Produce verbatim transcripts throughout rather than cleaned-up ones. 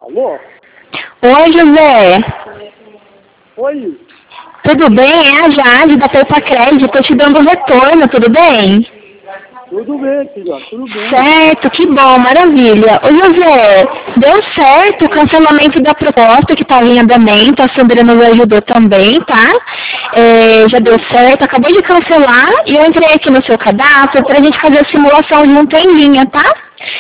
Alô? Oi, José. Oi. Tudo bem? É a Jade da Pepa Crédito. Estou te dando retorno, tudo bem? Tudo bem, filha, tudo bem. Certo, que bom, maravilha. Ô, José, deu certo o cancelamento da proposta que estava em andamento, a Sandra nos ajudou também, tá? É, já deu certo, acabou de cancelar e eu entrei aqui no seu cadastro para a gente fazer a simulação junto em linha, tá?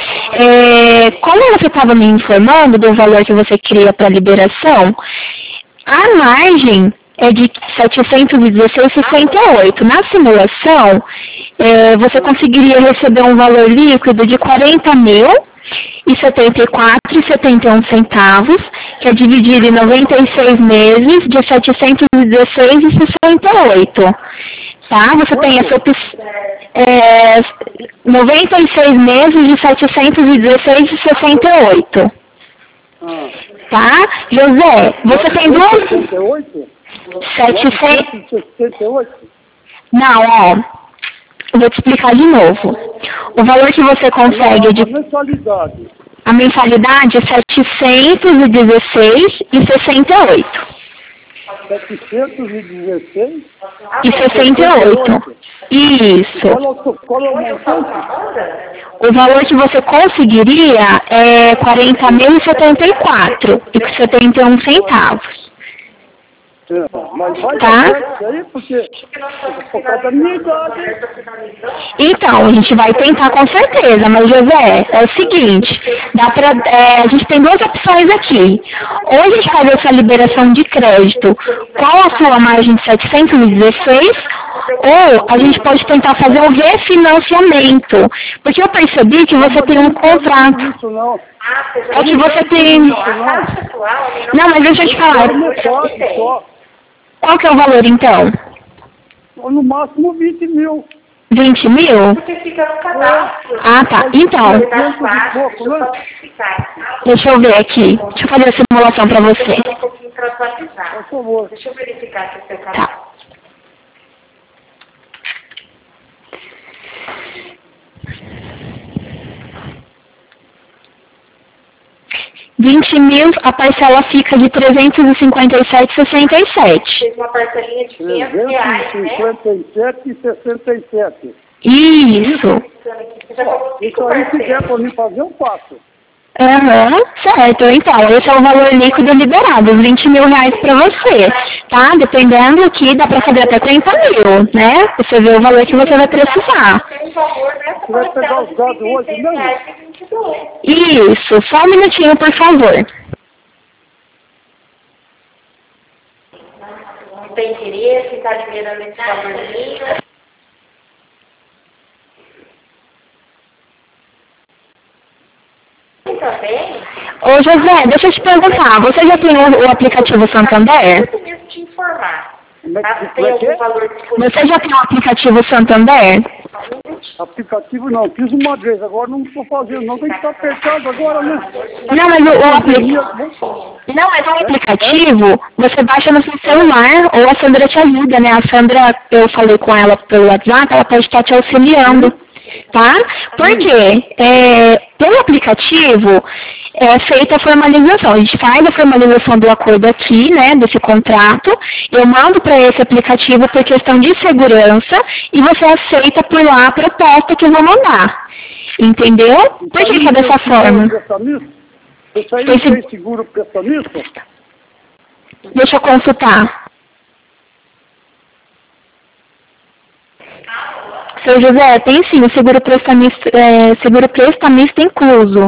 É, como você estava me informando do valor que você queria para liberação, a margem é de setecentos e dezesseis vírgula sessenta e oito. Na simulação, é, você conseguiria receber um valor líquido de quarenta mil e setenta e quatro reais e setenta e um centavos, que é dividido em noventa e seis meses de setecentos e dezesseis vírgula sessenta e oito. Tá? Você tem essa opção. É, noventa e seis meses de setecentos e dezesseis vírgula sessenta e oito. Ah. Tá? José, você tem duas... sessenta e oito? setecentos... sessenta e oito? Não, ó. Eu vou te explicar de novo. O valor que você consegue de... A mensalidade. A mensalidade é setecentos e dezesseis vírgula sessenta e oito. setecentos e dezesseis? E sessenta e oito. Isso. Qual é o montante? O valor que você conseguiria é quarenta mil e setenta e quatro e setenta e um centavos. É, mas vai Tá? dar certo isso aí, porque por causa da minha idade. Então, a gente vai tentar com certeza, mas José, é o seguinte, dá pra, é, a gente tem duas opções aqui. Ou a gente faz essa liberação de crédito com a sua margem de setecentos e dezesseis, ou a gente pode tentar fazer um refinanciamento, porque eu percebi que você tem um contrato. Isso não. É que você tem... Não, mas deixa eu te falar. Metade só. Qual que é o valor, então? No máximo vinte mil. vinte mil? Você fica no cadastro. Ah, tá. Então, de pouco, né? deixa eu ver aqui. Deixa eu fazer a simulação pra você. Um pouquinho para atualizar. Por favor. Deixa eu verificar se o seu Tá. cadastro. vinte mil, a parcela fica de trezentos e cinquenta e sete vírgula sessenta e sete. Fez uma parcelinha de quinhentos reais, né? trezentos e cinquenta e sete e sessenta e sete. Isso. Você já falou Isso cinco aí, se der parcelas. para mim fazer, eu faço. Aham, certo. Então, esse é o valor líquido liberado, os vinte mil reais para você, tá? Dependendo aqui, dá para fazer até trinta mil, né? Você vê o valor que você vai precisar. Tem um valor nessa Você vai pegar parcela os dados de hoje trinta e seis mesmo? reais e vinte e dois. Isso, só um minutinho, por favor. Não tem interesse, está liberando esse valorzinho. Também. Ô, José, deixa eu te perguntar, você já tem o, o aplicativo Santander? Eu mesmo te informar. Como é Tá? que- Tem como é que algum é? valor disponível? Você já tem o aplicativo Santander? Aplicativo não, fiz uma vez, agora não estou fazendo, não tem que estar apertado agora, né? Não, mas o, o aplicativo... Não, mas o aplicativo, você baixa no seu celular, ou a Sandra te ajuda, né? A Sandra, eu falei com ela pelo WhatsApp, ela pode estar te auxiliando, tá? Porque é, pelo aplicativo é feita a formalização. A gente faz a formalização do acordo aqui, né, desse contrato, eu mando para esse aplicativo por questão de segurança e você aceita por lá a proposta que eu vou mandar. Entendeu? Por que que é dessa forma? Isso aí Esse- não tem seguro prestamista? Deixa eu consultar. Seu José, tem sim, o seguro prestamista, é, seguro prestamista incluso.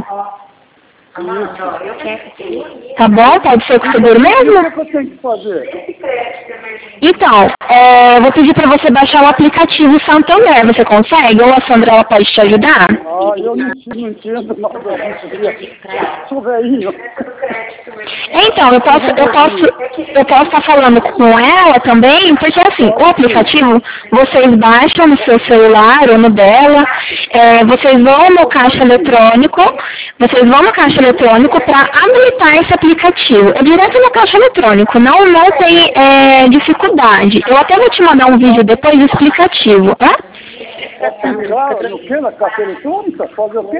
Tá bom? Pode ser com seguro O mesmo? que eu tenho que fazer? Então, é, vou pedir para você baixar o aplicativo Santander. Você consegue? Ou a Sandra ela pode te ajudar? Ah, eu não, não entendo nada disso. Sou velhinho. Então, eu posso, eu posso, eu posso estar falando com ela também, porque assim, o aplicativo vocês baixam no seu celular ou no dela, é, vocês vão no caixa eletrônico, vocês vão no caixa eletrônico para habilitar esse aplicativo. É direto no caixa eletrônico, não, não tem é, dificuldade. Eu até vou te mandar um vídeo depois explicativo, tá? Aplicar no que? Na caixa eletrônica? Fazer o quê?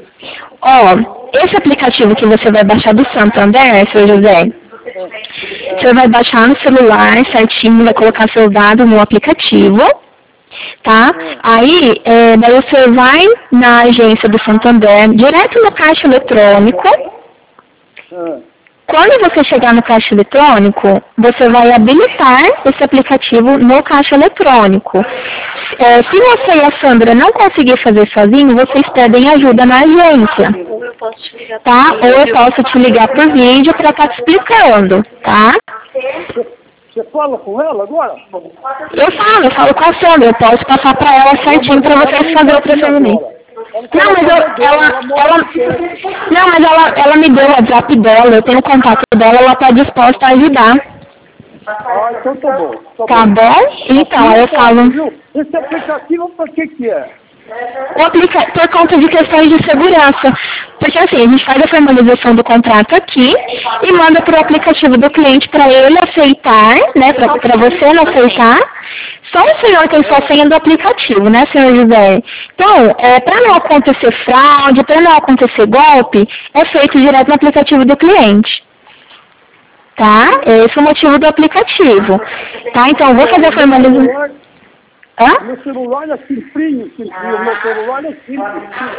Ó, esse aplicativo que você vai baixar do Santander, seu José, você vai baixar no celular certinho, vai colocar seus dados no aplicativo, tá? Aí, é, daí você vai na agência do Santander, direto no caixa eletrônico. É. Quando você chegar no caixa eletrônico, você vai habilitar esse aplicativo no caixa eletrônico. É, se você e a Sandra não conseguir fazer sozinho, vocês pedem ajuda na agência, Ou eu posso te ligar tá? Ou eu posso te ligar por vídeo para estar te explicando, tá? Você fala com ela agora? Eu falo, eu falo com a Sandra, eu posso passar para ela certinho para vocês fazerem o procedimento. Não, mas eu, ela, ela, não, mas ela, ela me deu o WhatsApp dela, eu tenho o contato dela, ela está disposta a ajudar. Ah, então tá bom. Tá, Tá bom. bom? Então, eu falo. Viu? Esse aplicativo para que que é? O aplica por conta de questões de segurança. Porque assim, a gente faz a formalização do contrato aqui e manda para o aplicativo do cliente para ele aceitar, né? Para você não aceitar. Só o senhor tem sua senha do aplicativo, né, senhor José? Então, é, para não acontecer fraude, para não acontecer golpe, é feito direto no aplicativo do cliente. Tá? Esse é o motivo do aplicativo. Tá? Então, eu vou fazer a formalização. Hã? Meu celular é simplinho, simplinho. Meu celular é simples.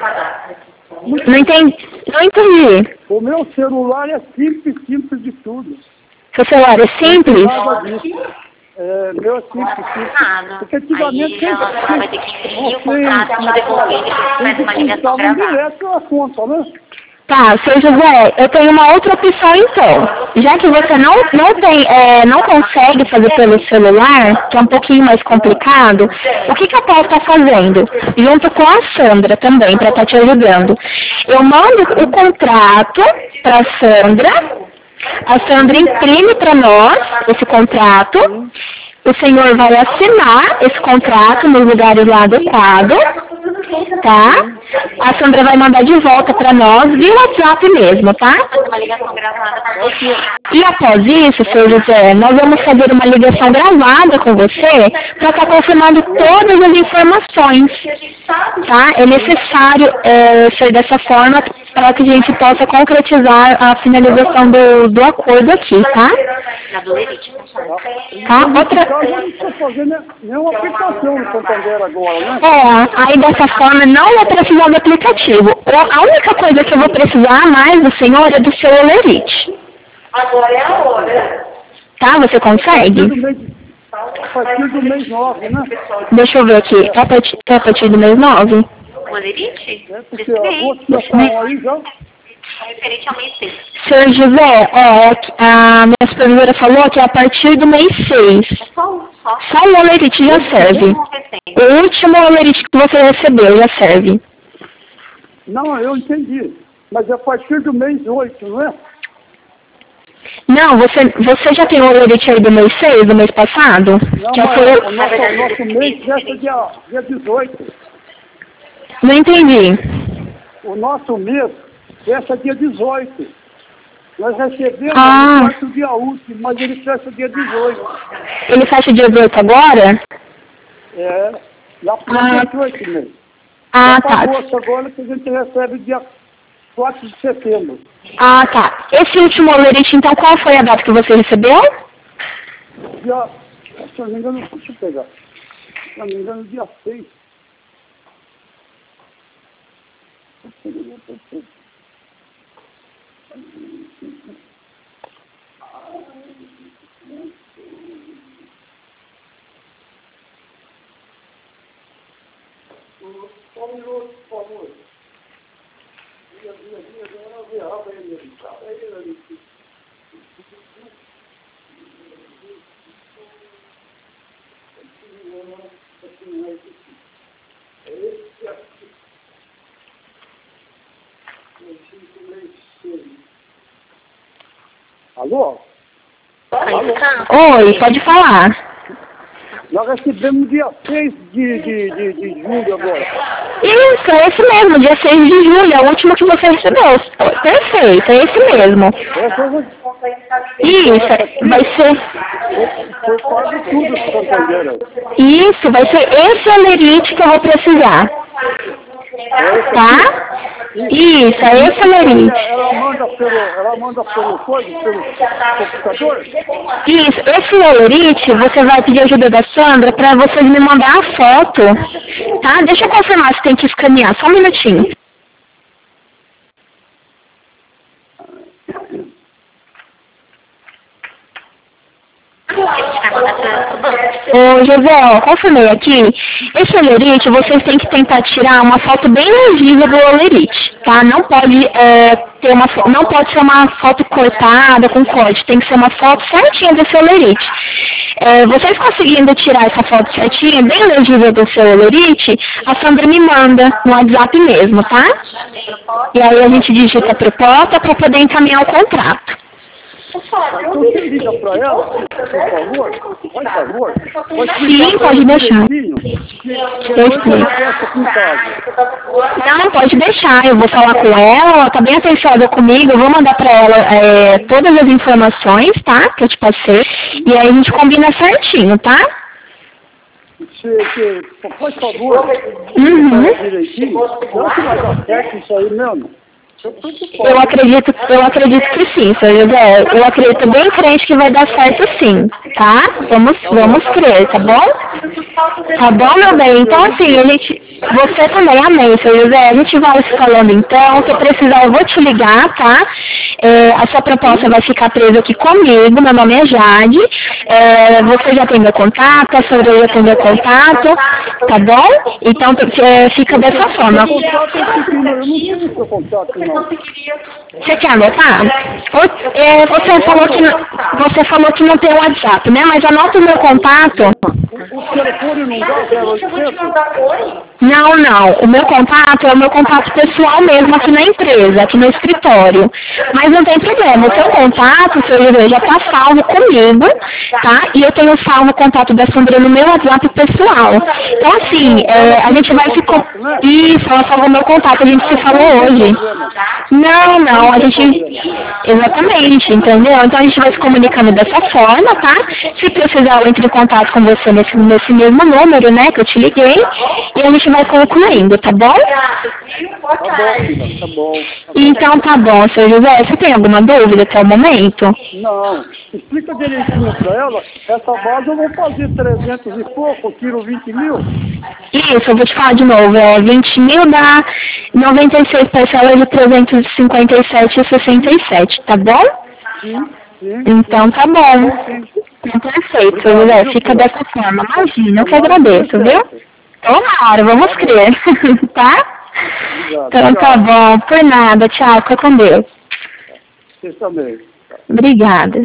Não entendi. Não entendi. O meu celular é simples, simples de tudo. Seu celular é simples? Nada disso. É, meu é simples, simples. Porque antigamente Aí ela ela vai ter que imprimir o contrato e devolver, depois faz uma ligação gravada. direto a conta, né? Tá, seu José, eu tenho uma outra opção então. Já que você não, não, tem, é, não consegue fazer pelo celular, que é um pouquinho mais complicado, o que, que eu posso estar fazendo? Junto com a Sandra também, para estar te ajudando. Eu mando o contrato para a Sandra, a Sandra imprime para nós esse contrato, o senhor vai assinar esse contrato nos lugares lá adequados, tá? A Sandra vai mandar de volta para nós via WhatsApp mesmo, tá? Uma ligação gravada com você. E após isso, seu José, nós vamos fazer uma ligação gravada com você para estar confirmando todas as informações, tá? É necessário é, ser dessa forma para que a gente possa concretizar a finalização do, do acordo aqui, tá? Na do Elite, Tá? Outra... Então, eu não estou fazendo nenhuma aplicação no Santander agora, né? É, aí dessa forma não vou precisar do aplicativo. A única coisa que eu vou precisar mais do senhor é do seu Olerite. Agora é a hora. Tá? Você consegue? Do mês- A partir do mês nove, né? Deixa eu ver aqui. É a partir, é a partir do mês nove? O Elite? É porque a rua situação aí já... Referente ao mês seis. Senhor José, ó, a minha supervisora falou que é a partir do mês seis. Só, só. Só o Olerite já serve. Um recente. O último Olerite que você recebeu já serve. Não, eu entendi. Mas é a partir do mês oito, não é? Não, você, você já tem o Olerite aí do mês seis, do mês passado? Não, Já mas foi... o nosso, o nosso mês começa dia, dia dezoito. Não entendi. O nosso mês fecha dia dezoito. Nós recebemos Ah. no quarto dia último, mas ele fecha dia dezoito. Ele fecha dia dezoito agora? É, lá para Ah. dezoito mesmo. Ah, Para tá. agosto agora que a gente recebe dia quatro de setembro. Ah, tá. Esse último Olerite, então, qual foi a data que você recebeu? Dia, se eu não me engano, deixa eu pegar. Se eu não me engano, dia seis. Só um minuto, por favor. Dia, dia, dia, dia, eu vou ele ali. Ele ali. Alô? Oi, pode falar. Nós recebemos dia seis de, de, de, de julho agora. Isso, é esse mesmo, dia seis de julho, é o último que você recebeu. Perfeito, é esse mesmo. Essa eu vou... Isso, vai ser... Foi quase tudo que Santander. Isso, vai ser esse olerite que eu vou precisar. Tá? Isso, é esse olerite. Ela manda pelo, ela manda pelo coisa, pelo computador? Isso, esse olerite, você vai pedir ajuda da Sandra para vocês me mandar a foto, tá? Deixa eu confirmar se tem que escanear, só um minutinho. Ô, José, ó, confirmei aqui. Esse olerite, vocês têm que tentar tirar uma foto bem legível do olerite, tá? Não pode, é, ter uma, não pode ser uma foto cortada com corte, tem que ser uma foto certinha desse olerite. É, vocês conseguindo tirar essa foto certinha, bem legível do seu olerite, a Sandra me manda no WhatsApp mesmo, tá? E aí a gente digita a proposta para poder encaminhar o contrato. Então você liga para ela, por favor, por favor. Sim, pode deixar. Eu explico. Não, pode deixar, eu vou falar com ela, ela tá bem atenciosa comigo, eu vou mandar para ela é, todas as informações, tá, que eu te passei, e aí a gente combina certinho, tá? Se, se, por favor, Uhum. direitinho, será que vai dar certo isso aí mesmo? Eu acredito, eu acredito que sim, seu José. Eu acredito bem crente que vai dar certo sim, tá? Vamos, vamos crer, tá bom? Tá bom, meu bem? Então assim, a gente... Você também, amém, seu José. A gente vai se falando então. Se eu precisar, eu vou te ligar, tá? É, a sua proposta vai ficar presa aqui comigo. Meu nome é Jade. É, você já tem meu contato, a senhora já tem meu contato, tá bom? Então, é, fica dessa forma. Eu não tenho seu contato, não. Você quer anotar? É, você, falou que não, você falou que não tem WhatsApp, né? Mas anota o meu contato. O telefone não dá zero oitocentos? Não, não. O meu contato é o meu contato pessoal mesmo aqui na empresa, aqui no escritório. Mas não tem problema. O seu contato, seu José, já está salvo comigo, tá? E eu tenho salvo o contato da Sandra no meu WhatsApp pessoal. Então, assim, é, a gente vai se... Isso, ela salvou o meu contato, a gente se falou hoje. Não, não, a gente... Exatamente, entendeu? Então a gente vai se comunicando dessa forma, tá? Se precisar, eu entro em contato com você nesse, nesse mesmo número, né, que eu te liguei, e a gente vai concluindo, tá bom? Tá bom, filha, tá bom. Tá bom. Então tá bom, seu José. Você tem alguma dúvida até o momento? Não. Explica direitinho para ela. Essa base eu vou fazer trezentos e pouco, tiro vinte mil. Isso, eu vou te falar de novo. É vinte mil dá noventa e seis parcelas de trezentos e cinquenta e sete reais e sessenta e sete, tá bom? Sim, sim. Então tá bom. Sim. Perfeito, seu José. Fica dessa forma. Imagina, eu que agradeço, viu? Tomara, vamos crer. Tá? Então tá bom. Por nada. Tchau. Fica com Deus. Você também. Obrigada.